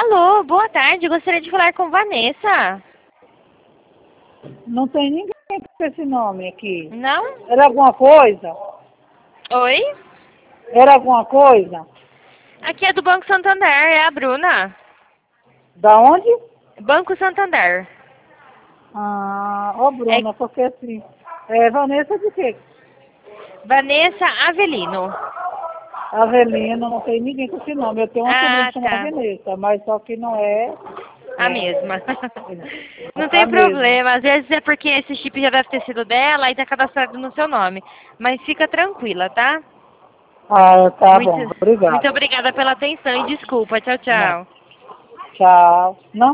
Alô, boa tarde. Gostaria de falar com Vanessa. Não tem ninguém com esse nome aqui. Não? Era alguma coisa? Oi? Era alguma coisa? Aqui é do Banco Santander, é a Bruna. Da onde? Banco Santander. Bruna, porque assim, Vanessa de quê? Vanessa Avelino. Avelino, não tem ninguém com esse nome. Eu tenho uma sobrinha Ah, que chama tá. Vanessa, mas só que não é. A mesma. Não A tem mesma. problema. Às vezes é porque esse chip já deve ter sido dela e tá cadastrado no seu nome. Mas fica tranquila, tá? Tá Muito, bom, muito obrigado. obrigada pela atenção e desculpa. Tchau, Não. tchau. Tchau. Não